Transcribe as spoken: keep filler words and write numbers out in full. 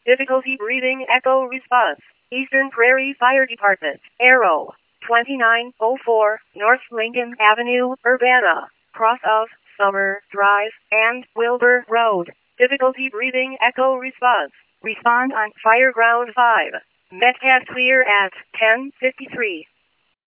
Difficulty breathing echo response. Eastern Prairie Fire Department. Arrow. twenty-nine oh four North Lincoln Avenue, Urbana. Cross of Summer Drive and Wilbur Road. Difficulty breathing echo response. Respond on Fireground five. Metcalf clear at ten fifty-three.